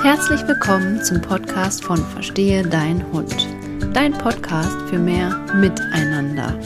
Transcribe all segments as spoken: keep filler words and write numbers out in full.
Herzlich willkommen zum Podcast von Verstehe dein Hund, dein Podcast für mehr Miteinander.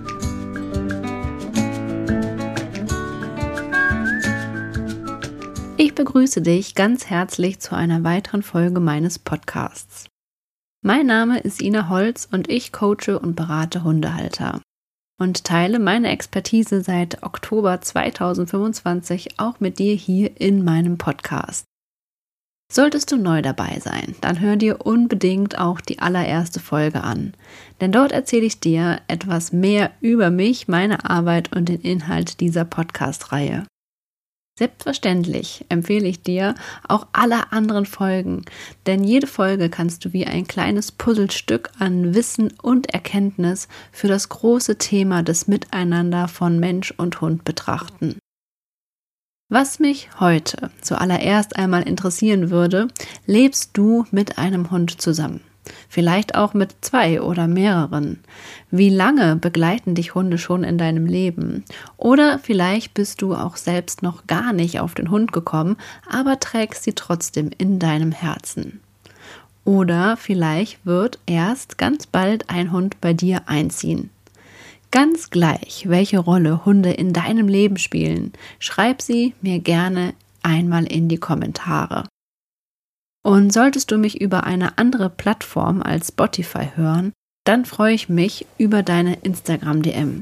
Ich begrüße dich ganz herzlich zu einer weiteren Folge meines Podcasts. Mein Name ist Ina Holz und ich coache und berate Hundehalter und teile meine Expertise seit Oktober zweitausendfünfundzwanzig auch mit dir hier in meinem Podcast. Solltest du neu dabei sein, dann hör dir unbedingt auch die allererste Folge an, denn dort erzähle ich dir etwas mehr über mich, meine Arbeit und den Inhalt dieser Podcast-Reihe. Selbstverständlich empfehle ich dir auch alle anderen Folgen, denn jede Folge kannst du wie ein kleines Puzzlestück an Wissen und Erkenntnis für das große Thema des Miteinander von Mensch und Hund betrachten. Was mich heute zuallererst einmal interessieren würde, lebst du mit einem Hund zusammen? Vielleicht auch mit zwei oder mehreren. Wie lange begleiten dich Hunde schon in deinem Leben? Oder vielleicht bist du auch selbst noch gar nicht auf den Hund gekommen, aber trägst sie trotzdem in deinem Herzen. Oder vielleicht wird erst ganz bald ein Hund bei dir einziehen. Ganz gleich, welche Rolle Hunde in deinem Leben spielen, schreib sie mir gerne einmal in die Kommentare. Und solltest du mich über eine andere Plattform als Spotify hören, dann freue ich mich über deine Instagram-D M.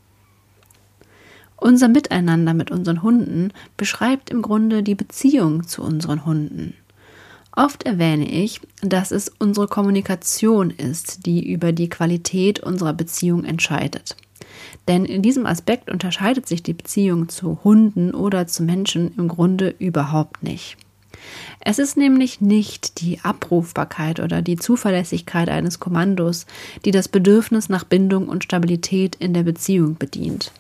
Unser Miteinander mit unseren Hunden beschreibt im Grunde die Beziehung zu unseren Hunden. Oft erwähne ich, dass es unsere Kommunikation ist, die über die Qualität unserer Beziehung entscheidet. Denn in diesem Aspekt unterscheidet sich die Beziehung zu Hunden oder zu Menschen im Grunde überhaupt nicht. Es ist nämlich nicht die Abrufbarkeit oder die Zuverlässigkeit eines Kommandos, die das Bedürfnis nach Bindung und Stabilität in der Beziehung bedient.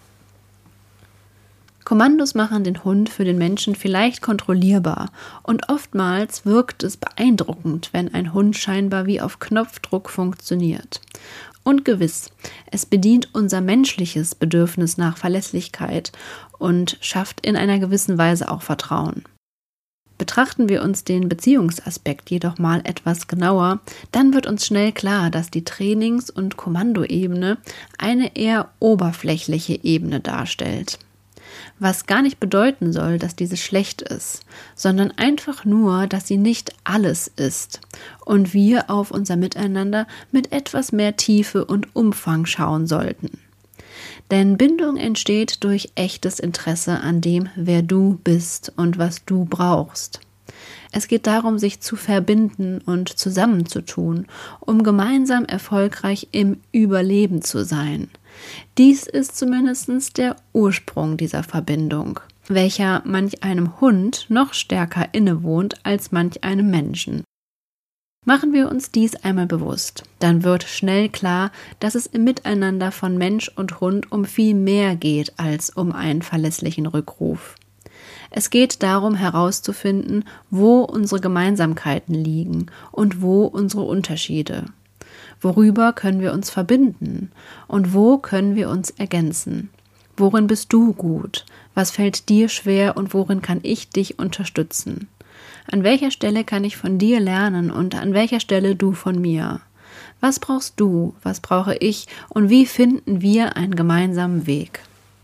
Kommandos machen den Hund für den Menschen vielleicht kontrollierbar und oftmals wirkt es beeindruckend, wenn ein Hund scheinbar wie auf Knopfdruck funktioniert. Und gewiss, es bedient unser menschliches Bedürfnis nach Verlässlichkeit und schafft in einer gewissen Weise auch Vertrauen. Betrachten wir uns den Beziehungsaspekt jedoch mal etwas genauer, dann wird uns schnell klar, dass die Trainings- und Kommandoebene eine eher oberflächliche Ebene darstellt. Was gar nicht bedeuten soll, dass diese schlecht ist, sondern einfach nur, dass sie nicht alles ist und wir auf unser Miteinander mit etwas mehr Tiefe und Umfang schauen sollten. Denn Bindung entsteht durch echtes Interesse an dem, wer du bist und was du brauchst. Es geht darum, sich zu verbinden und zusammenzutun, um gemeinsam erfolgreich im Überleben zu sein. Dies ist zumindest der Ursprung dieser Verbindung, welcher manch einem Hund noch stärker innewohnt als manch einem Menschen. Machen wir uns dies einmal bewusst, dann wird schnell klar, dass es im Miteinander von Mensch und Hund um viel mehr geht als um einen verlässlichen Rückruf. Es geht darum herauszufinden, wo unsere Gemeinsamkeiten liegen und wo unsere Unterschiede. Worüber können wir uns verbinden und wo können wir uns ergänzen? Worin bist du gut? Was fällt dir schwer und worin kann ich dich unterstützen? An welcher Stelle kann ich von dir lernen und an welcher Stelle du von mir? Was brauchst du, was brauche ich und wie finden wir einen gemeinsamen Weg?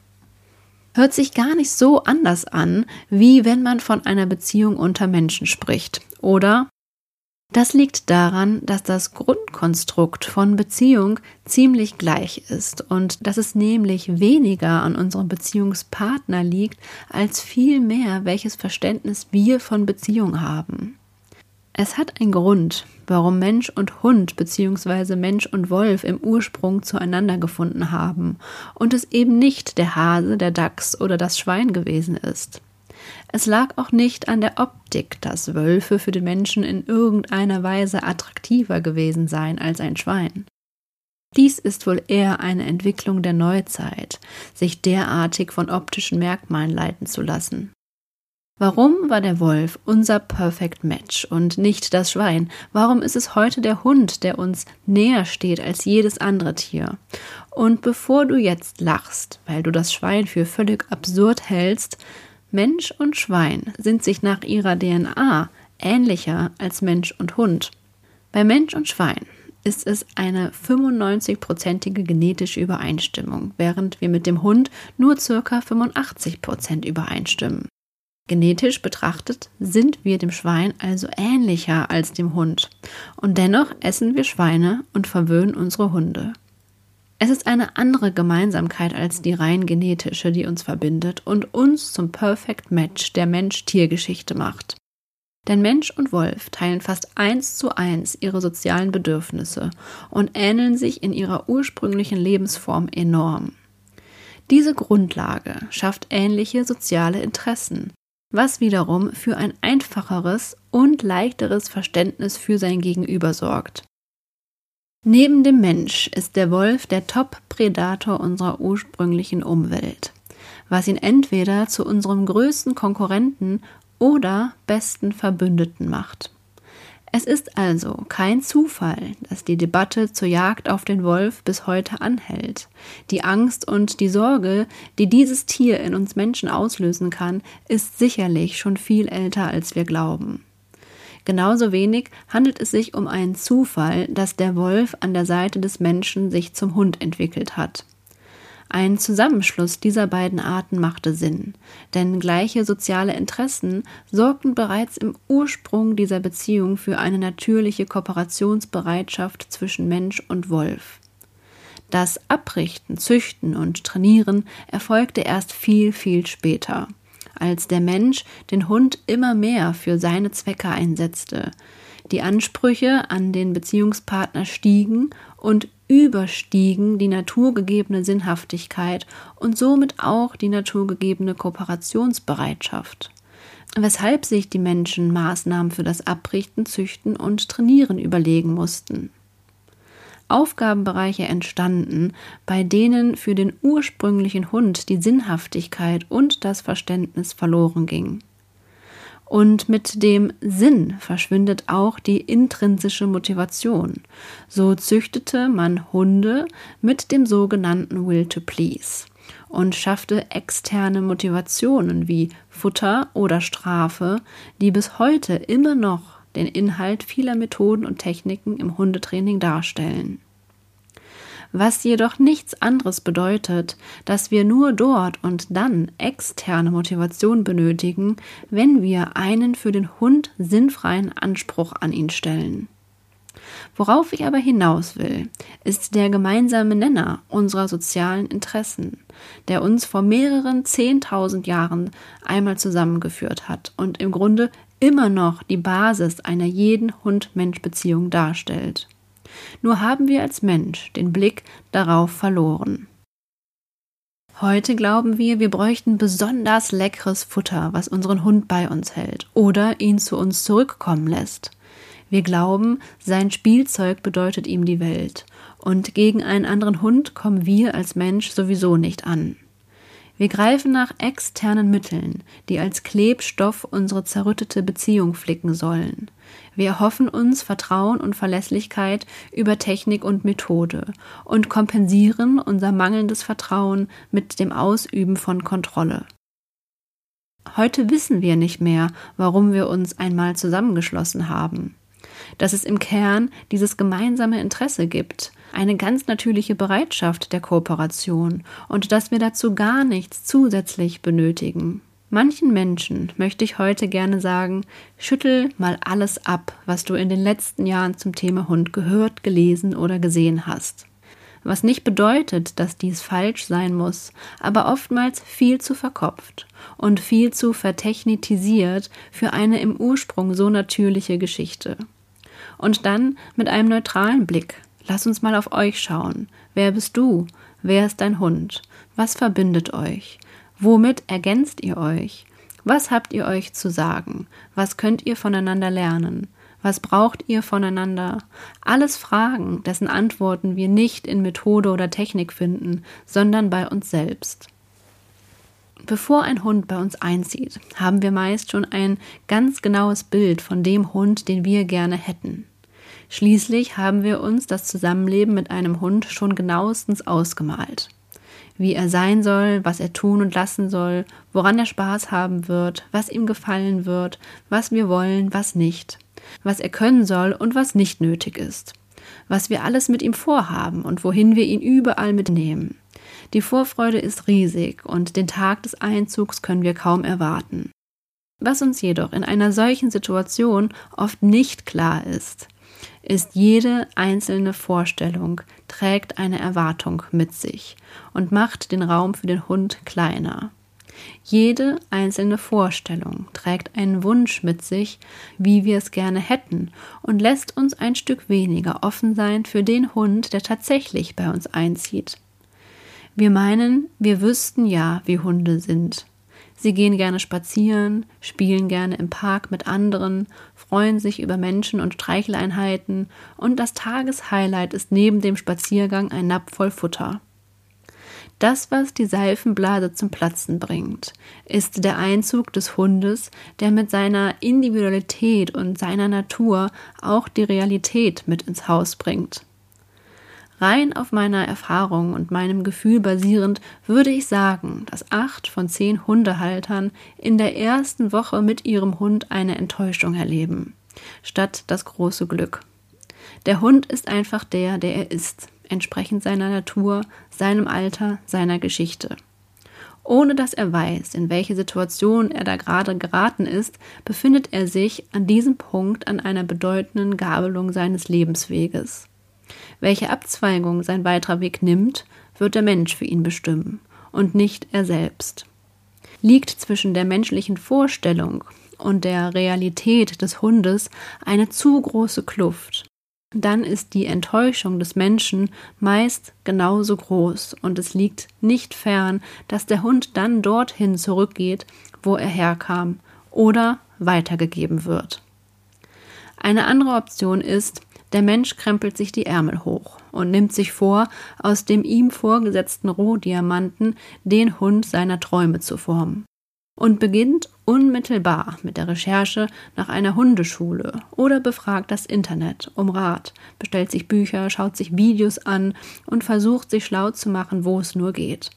Hört sich gar nicht so anders an, wie wenn man von einer Beziehung unter Menschen spricht, oder? Das liegt daran, dass das Grundkonstrukt von Beziehung ziemlich gleich ist und dass es nämlich weniger an unserem Beziehungspartner liegt, als vielmehr, welches Verständnis wir von Beziehung haben. Es hat einen Grund, warum Mensch und Hund bzw. Mensch und Wolf im Ursprung zueinander gefunden haben und es eben nicht der Hase, der Dachs oder das Schwein gewesen ist. Es lag auch nicht an der Optik, dass Wölfe für den Menschen in irgendeiner Weise attraktiver gewesen seien als ein Schwein. Dies ist wohl eher eine Entwicklung der Neuzeit, sich derartig von optischen Merkmalen leiten zu lassen. Warum war der Wolf unser Perfect Match und nicht das Schwein? Warum ist es heute der Hund, der uns näher steht als jedes andere Tier? Und bevor du jetzt lachst, weil du das Schwein für völlig absurd hältst, Mensch und Schwein sind sich nach ihrer D N A ähnlicher als Mensch und Hund. Bei Mensch und Schwein ist es eine fünfundneunzig-prozentige genetische Übereinstimmung, während wir mit dem Hund nur ca. fünfundachtzig Prozent übereinstimmen. Genetisch betrachtet sind wir dem Schwein also ähnlicher als dem Hund. Und dennoch essen wir Schweine und verwöhnen unsere Hunde. Es ist eine andere Gemeinsamkeit als die rein genetische, die uns verbindet und uns zum Perfect Match der Mensch-Tier-Geschichte macht. Denn Mensch und Wolf teilen fast eins zu eins ihre sozialen Bedürfnisse und ähneln sich in ihrer ursprünglichen Lebensform enorm. Diese Grundlage schafft ähnliche soziale Interessen, was wiederum für ein einfacheres und leichteres Verständnis für sein Gegenüber sorgt. Neben dem Mensch ist der Wolf der Top-Predator unserer ursprünglichen Umwelt, was ihn entweder zu unserem größten Konkurrenten oder besten Verbündeten macht. Es ist also kein Zufall, dass die Debatte zur Jagd auf den Wolf bis heute anhält. Die Angst und die Sorge, die dieses Tier in uns Menschen auslösen kann, ist sicherlich schon viel älter, als wir glauben. Genauso wenig handelt es sich um einen Zufall, dass der Wolf an der Seite des Menschen sich zum Hund entwickelt hat. Ein Zusammenschluss dieser beiden Arten machte Sinn, denn gleiche soziale Interessen sorgten bereits im Ursprung dieser Beziehung für eine natürliche Kooperationsbereitschaft zwischen Mensch und Wolf. Das Abrichten, Züchten und Trainieren erfolgte erst viel, viel später, als der Mensch den Hund immer mehr für seine Zwecke einsetzte. Die Ansprüche an den Beziehungspartner stiegen und überstiegen die naturgegebene Sinnhaftigkeit und somit auch die naturgegebene Kooperationsbereitschaft, weshalb sich die Menschen Maßnahmen für das Abrichten, Züchten und Trainieren überlegen mussten. Aufgabenbereiche entstanden, bei denen für den ursprünglichen Hund die Sinnhaftigkeit und das Verständnis verloren ging. Und mit dem Sinn verschwindet auch die intrinsische Motivation. So züchtete man Hunde mit dem sogenannten Will to Please und schaffte externe Motivationen wie Futter oder Strafe, die bis heute immer noch den Inhalt vieler Methoden und Techniken im Hundetraining darstellen. Was jedoch nichts anderes bedeutet, dass wir nur dort und dann externe Motivation benötigen, wenn wir einen für den Hund sinnfreien Anspruch an ihn stellen. Worauf ich aber hinaus will, ist der gemeinsame Nenner unserer sozialen Interessen, der uns vor mehreren zehntausend Jahren einmal zusammengeführt hat und im Grunde immer noch die Basis einer jeden Hund-Mensch-Beziehung darstellt. Nur haben wir als Mensch den Blick darauf verloren. Heute glauben wir, wir bräuchten besonders leckeres Futter, was unseren Hund bei uns hält oder ihn zu uns zurückkommen lässt. Wir glauben, sein Spielzeug bedeutet ihm die Welt und gegen einen anderen Hund kommen wir als Mensch sowieso nicht an. Wir greifen nach externen Mitteln, die als Klebstoff unsere zerrüttete Beziehung flicken sollen. Wir erhoffen uns Vertrauen und Verlässlichkeit über Technik und Methode und kompensieren unser mangelndes Vertrauen mit dem Ausüben von Kontrolle. Heute wissen wir nicht mehr, warum wir uns einmal zusammengeschlossen haben. Dass es im Kern dieses gemeinsame Interesse gibt, eine ganz natürliche Bereitschaft der Kooperation und dass wir dazu gar nichts zusätzlich benötigen. Manchen Menschen möchte ich heute gerne sagen, schüttel mal alles ab, was du in den letzten Jahren zum Thema Hund gehört, gelesen oder gesehen hast. Was nicht bedeutet, dass dies falsch sein muss, aber oftmals viel zu verkopft und viel zu vertechnitisiert für eine im Ursprung so natürliche Geschichte. Und dann mit einem neutralen Blick. Lass uns mal auf euch schauen. Wer bist du? Wer ist dein Hund? Was verbindet euch? Womit ergänzt ihr euch? Was habt ihr euch zu sagen? Was könnt ihr voneinander lernen? Was braucht ihr voneinander? Alles Fragen, dessen Antworten wir nicht in Methode oder Technik finden, sondern bei uns selbst. Bevor ein Hund bei uns einzieht, haben wir meist schon ein ganz genaues Bild von dem Hund, den wir gerne hätten. Schließlich haben wir uns das Zusammenleben mit einem Hund schon genauestens ausgemalt. wie er sein soll, was er tun und lassen soll, woran er Spaß haben wird, was ihm gefallen wird, was wir wollen, was nicht, was er können soll und was nicht nötig ist, was wir alles mit ihm vorhaben und wohin wir ihn überall mitnehmen. Die Vorfreude ist riesig und den Tag des Einzugs können wir kaum erwarten. Was uns jedoch in einer solchen Situation oft nicht klar ist, ist, jede einzelne Vorstellung trägt eine Erwartung mit sich und macht den Raum für den Hund kleiner. Jede einzelne Vorstellung trägt einen Wunsch mit sich, wie wir es gerne hätten, und lässt uns ein Stück weniger offen sein für den Hund, der tatsächlich bei uns einzieht. Wir meinen, wir wüssten ja, wie Hunde sind. Sie gehen gerne spazieren, spielen gerne im Park mit anderen, freuen sich über Menschen und Streicheleinheiten, und das Tageshighlight ist neben dem Spaziergang ein Napf voll Futter. Das, was die Seifenblase zum Platzen bringt, ist der Einzug des Hundes, der mit seiner Individualität und seiner Natur auch die Realität mit ins Haus bringt. Rein auf meiner Erfahrung und meinem Gefühl basierend würde ich sagen, dass acht von zehn Hundehaltern in der ersten Woche mit ihrem Hund eine Enttäuschung erleben, statt das große Glück. Der Hund ist einfach der, der er ist, entsprechend seiner Natur, seinem Alter, seiner Geschichte. Ohne dass er weiß, in welche Situation er da gerade geraten ist, befindet er sich an diesem Punkt an einer bedeutenden Gabelung seines Lebensweges. Welche Abzweigung sein weiterer Weg nimmt, wird der Mensch für ihn bestimmen und nicht er selbst. Liegt zwischen der menschlichen Vorstellung und der Realität des Hundes eine zu große Kluft, dann ist die Enttäuschung des Menschen meist genauso groß, und es liegt nicht fern, dass der Hund dann dorthin zurückgeht, wo er herkam, oder weitergegeben wird. Eine andere Option ist, der Mensch krempelt sich die Ärmel hoch und nimmt sich vor, aus dem ihm vorgesetzten Rohdiamanten den Hund seiner Träume zu formen und beginnt unmittelbar mit der Recherche nach einer Hundeschule oder befragt das Internet um Rat, bestellt sich Bücher, schaut sich Videos an und versucht, sich schlau zu machen, wo es nur geht.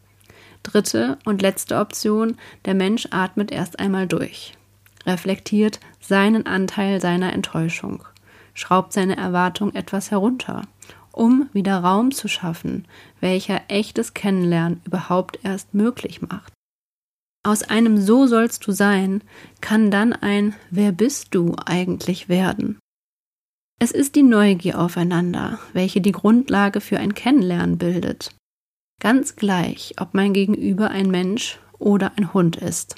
Dritte und letzte Option: Der Mensch atmet erst einmal durch, reflektiert seinen Anteil seiner Enttäuschung, schraubt seine Erwartung etwas herunter, um wieder Raum zu schaffen, welcher echtes Kennenlernen überhaupt erst möglich macht. Aus einem "So sollst du sein" kann dann ein "Wer bist du eigentlich" werden. Es ist die Neugier aufeinander, welche die Grundlage für ein Kennenlernen bildet. Ganz gleich, ob mein Gegenüber ein Mensch oder ein Hund ist.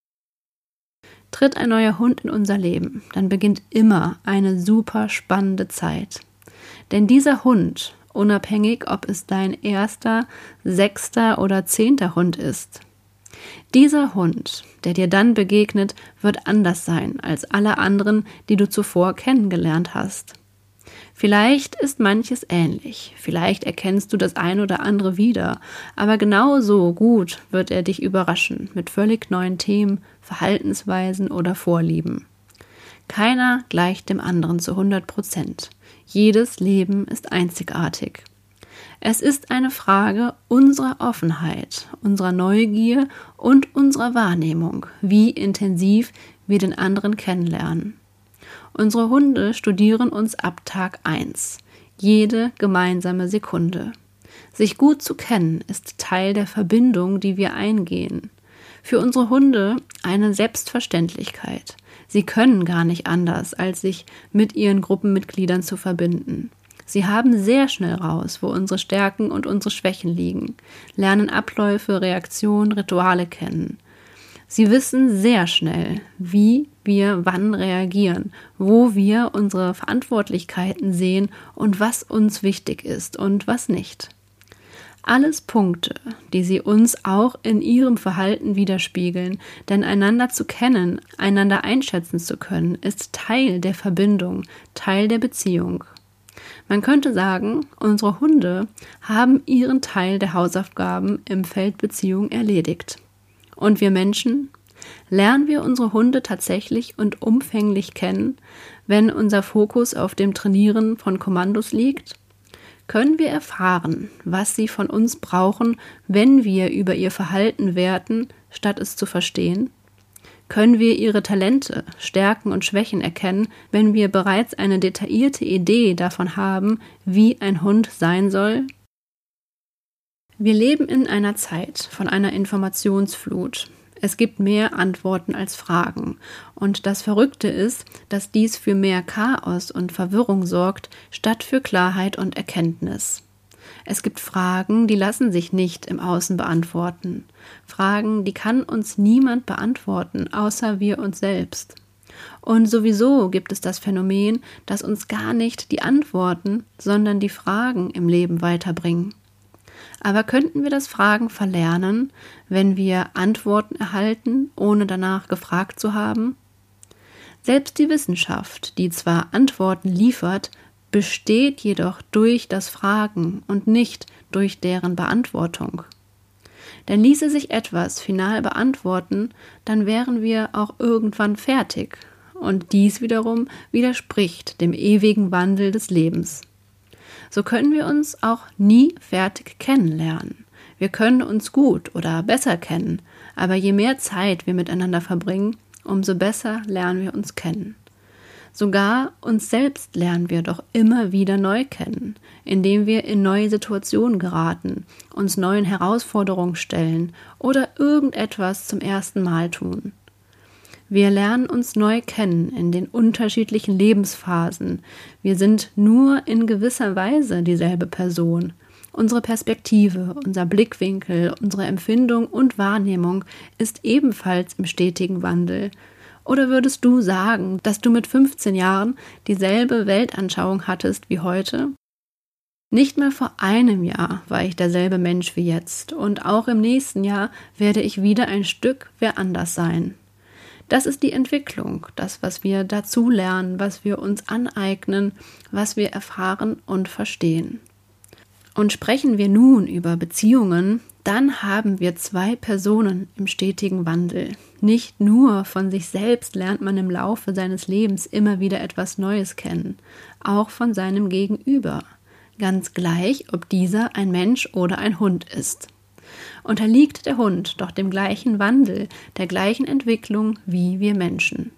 Tritt ein neuer Hund in unser Leben, dann beginnt immer eine super spannende Zeit. Denn dieser Hund, unabhängig ob es dein erster, sechster oder zehnter Hund ist, dieser Hund, der dir dann begegnet, wird anders sein als alle anderen, die du zuvor kennengelernt hast. Vielleicht ist manches ähnlich, vielleicht erkennst du das ein oder andere wieder, aber genauso gut wird er dich überraschen mit völlig neuen Themen, Verhaltensweisen oder Vorlieben. Keiner gleicht dem anderen zu hundert Prozent. Jedes Leben ist einzigartig. Es ist eine Frage unserer Offenheit, unserer Neugier und unserer Wahrnehmung, wie intensiv wir den anderen kennenlernen. Unsere Hunde studieren uns ab Tag eins, jede gemeinsame Sekunde. Sich gut zu kennen ist Teil der Verbindung, die wir eingehen. Für unsere Hunde eine Selbstverständlichkeit. Sie können gar nicht anders, als sich mit ihren Gruppenmitgliedern zu verbinden. Sie haben sehr schnell raus, wo unsere Stärken und unsere Schwächen liegen, lernen Abläufe, Reaktionen, Rituale kennen. Sie wissen sehr schnell, wie wir wann reagieren, wo wir unsere Verantwortlichkeiten sehen und was uns wichtig ist und was nicht. Alles Punkte, die sie uns auch in ihrem Verhalten widerspiegeln, denn einander zu kennen, einander einschätzen zu können, ist Teil der Verbindung, Teil der Beziehung. Man könnte sagen, unsere Hunde haben ihren Teil der Hausaufgaben im Feld Beziehung erledigt. Und wir Menschen? Lernen wir unsere Hunde tatsächlich und umfänglich kennen, wenn unser Fokus auf dem Trainieren von Kommandos liegt? Können wir erfahren, was sie von uns brauchen, wenn wir über ihr Verhalten werten, statt es zu verstehen? Können wir ihre Talente, Stärken und Schwächen erkennen, wenn wir bereits eine detaillierte Idee davon haben, wie ein Hund sein soll? Wir leben in einer Zeit von einer Informationsflut. Es gibt mehr Antworten als Fragen. Und das Verrückte ist, dass dies für mehr Chaos und Verwirrung sorgt, statt für Klarheit und Erkenntnis. Es gibt Fragen, die lassen sich nicht im Außen beantworten. Fragen, die kann uns niemand beantworten, außer wir uns selbst. Und sowieso gibt es das Phänomen, dass uns gar nicht die Antworten, sondern die Fragen im Leben weiterbringen. Aber könnten wir das Fragen verlernen, wenn wir Antworten erhalten, ohne danach gefragt zu haben? Selbst die Wissenschaft, die zwar Antworten liefert, besteht jedoch durch das Fragen und nicht durch deren Beantwortung. Denn ließe sich etwas final beantworten, dann wären wir auch irgendwann fertig. Und dies wiederum widerspricht dem ewigen Wandel des Lebens. So können wir uns auch nie fertig kennenlernen. Wir können uns gut oder besser kennen, aber je mehr Zeit wir miteinander verbringen, umso besser lernen wir uns kennen. Sogar uns selbst lernen wir doch immer wieder neu kennen, indem wir in neue Situationen geraten, uns neuen Herausforderungen stellen oder irgendetwas zum ersten Mal tun. Wir lernen uns neu kennen in den unterschiedlichen Lebensphasen. Wir sind nur in gewisser Weise dieselbe Person. Unsere Perspektive, unser Blickwinkel, unsere Empfindung und Wahrnehmung ist ebenfalls im stetigen Wandel. Oder würdest du sagen, dass du mit fünfzehn Jahren dieselbe Weltanschauung hattest wie heute? Nicht mal vor einem Jahr war ich derselbe Mensch wie jetzt und auch im nächsten Jahr werde ich wieder ein Stück wer anders sein. Das ist die Entwicklung, das, was wir dazu lernen, was wir uns aneignen, was wir erfahren und verstehen. Und sprechen wir nun über Beziehungen, dann haben wir zwei Personen im stetigen Wandel. Nicht nur von sich selbst lernt man im Laufe seines Lebens immer wieder etwas Neues kennen, auch von seinem Gegenüber, ganz gleich, ob dieser ein Mensch oder ein Hund ist. Unterliegt der Hund doch dem gleichen Wandel, der gleichen Entwicklung wie wir Menschen.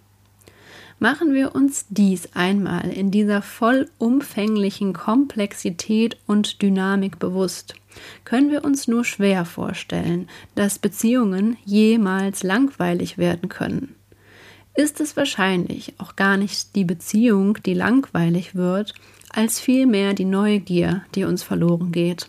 Machen wir uns dies einmal in dieser vollumfänglichen Komplexität und Dynamik bewusst, können wir uns nur schwer vorstellen, dass Beziehungen jemals langweilig werden können. Ist es wahrscheinlich auch gar nicht die Beziehung, die langweilig wird, als vielmehr die Neugier, die uns verloren geht.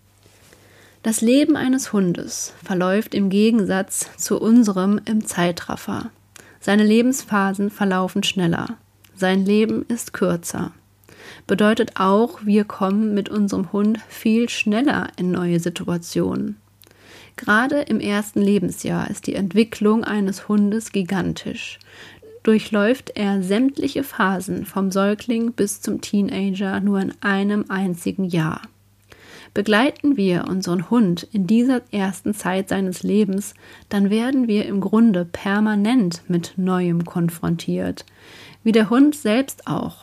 Das Leben eines Hundes verläuft im Gegensatz zu unserem im Zeitraffer. Seine Lebensphasen verlaufen schneller. Sein Leben ist kürzer. Bedeutet auch, wir kommen mit unserem Hund viel schneller in neue Situationen. Gerade im ersten Lebensjahr ist die Entwicklung eines Hundes gigantisch. Durchläuft er sämtliche Phasen vom Säugling bis zum Teenager nur in einem einzigen Jahr. Begleiten wir unseren Hund in dieser ersten Zeit seines Lebens, dann werden wir im Grunde permanent mit Neuem konfrontiert, wie der Hund selbst auch.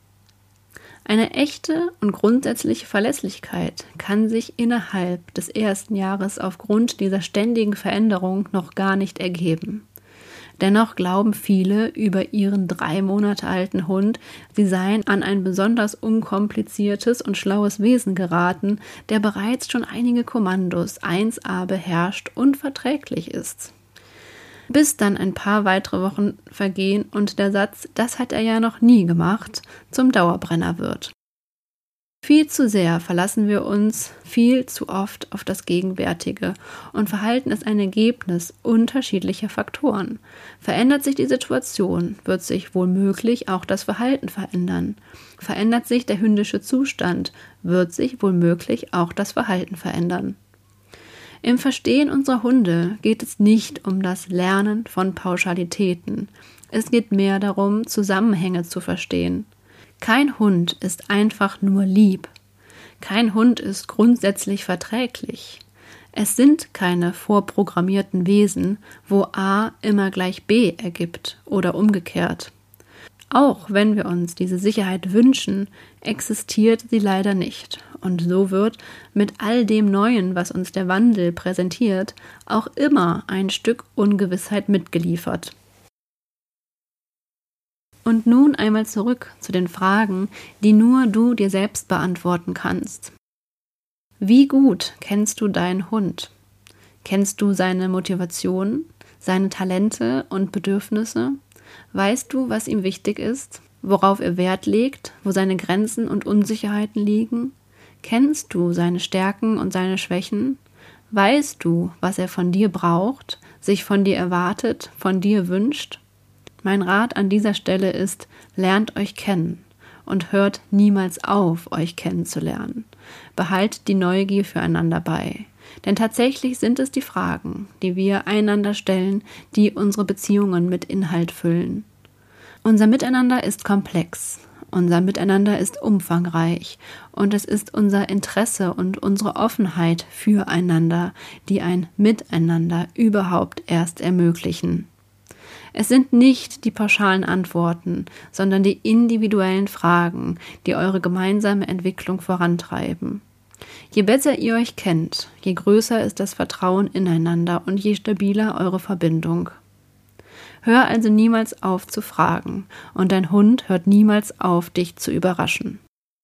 Eine echte und grundsätzliche Verlässlichkeit kann sich innerhalb des ersten Jahres aufgrund dieser ständigen Veränderung noch gar nicht ergeben. Dennoch glauben viele über ihren drei Monate alten Hund, sie seien an ein besonders unkompliziertes und schlaues Wesen geraten, der bereits schon einige Kommandos eins a beherrscht und verträglich ist. Bis dann ein paar weitere Wochen vergehen und der Satz, das hat er ja noch nie gemacht, zum Dauerbrenner wird. Viel zu sehr verlassen wir uns viel zu oft auf das Gegenwärtige und Verhalten ist ein Ergebnis unterschiedlicher Faktoren. Verändert sich die Situation, wird sich womöglich auch das Verhalten verändern. Verändert sich der hündische Zustand, wird sich womöglich auch das Verhalten verändern. Im Verstehen unserer Hunde geht es nicht um das Lernen von Pauschalitäten. Es geht mehr darum, Zusammenhänge zu verstehen. Kein Hund ist einfach nur lieb. Kein Hund ist grundsätzlich verträglich. Es sind keine vorprogrammierten Wesen, wo A immer gleich B ergibt oder umgekehrt. Auch wenn wir uns diese Sicherheit wünschen, existiert sie leider nicht. Und so wird mit all dem Neuen, was uns der Wandel präsentiert, auch immer ein Stück Ungewissheit mitgeliefert. Und nun einmal zurück zu den Fragen, die nur du dir selbst beantworten kannst. Wie gut kennst du deinen Hund? Kennst du seine Motivation, seine Talente und Bedürfnisse? Weißt du, was ihm wichtig ist, worauf er Wert legt, wo seine Grenzen und Unsicherheiten liegen? Kennst du seine Stärken und seine Schwächen? Weißt du, was er von dir braucht, sich von dir erwartet, von dir wünscht? Mein Rat an dieser Stelle ist, lernt euch kennen und hört niemals auf, euch kennenzulernen. Behaltet die Neugier füreinander bei. Denn tatsächlich sind es die Fragen, die wir einander stellen, die unsere Beziehungen mit Inhalt füllen. Unser Miteinander ist komplex, unser Miteinander ist umfangreich und es ist unser Interesse und unsere Offenheit füreinander, die ein Miteinander überhaupt erst ermöglichen. Es sind nicht die pauschalen Antworten, sondern die individuellen Fragen, die eure gemeinsame Entwicklung vorantreiben. Je besser ihr euch kennt, je größer ist das Vertrauen ineinander und je stabiler eure Verbindung. Hör also niemals auf zu fragen und dein Hund hört niemals auf, dich zu überraschen.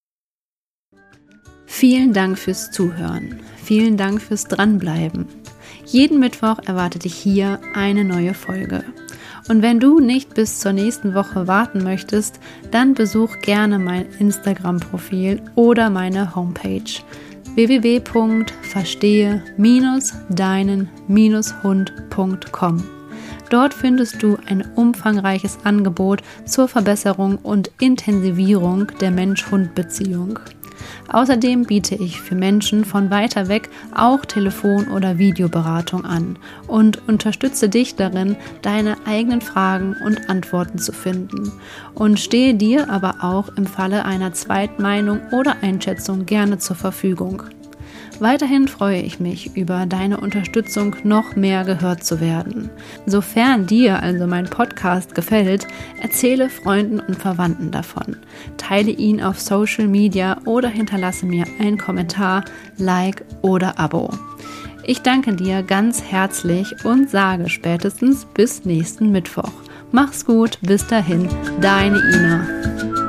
Vielen Dank fürs Zuhören, vielen Dank fürs Dranbleiben. Jeden Mittwoch erwartet dich hier eine neue Folge. Und wenn du nicht bis zur nächsten Woche warten möchtest, dann besuch gerne mein Instagram-Profil oder meine Homepage w w w punkt verstehe deinen hund punkt com. Dort findest du ein umfangreiches Angebot zur Verbesserung und Intensivierung der Mensch-Hund-Beziehung. Außerdem biete ich für Menschen von weiter weg auch Telefon- oder Videoberatung an und unterstütze dich darin, deine eigenen Fragen und Antworten zu finden und stehe dir aber auch im Falle einer Zweitmeinung oder Einschätzung gerne zur Verfügung. Weiterhin freue ich mich über deine Unterstützung, noch mehr gehört zu werden. Sofern dir also mein Podcast gefällt, erzähle Freunden und Verwandten davon. Teile ihn auf Social Media oder hinterlasse mir einen Kommentar, Like oder Abo. Ich danke dir ganz herzlich und sage spätestens bis nächsten Mittwoch. Mach's gut, bis dahin, deine Ina.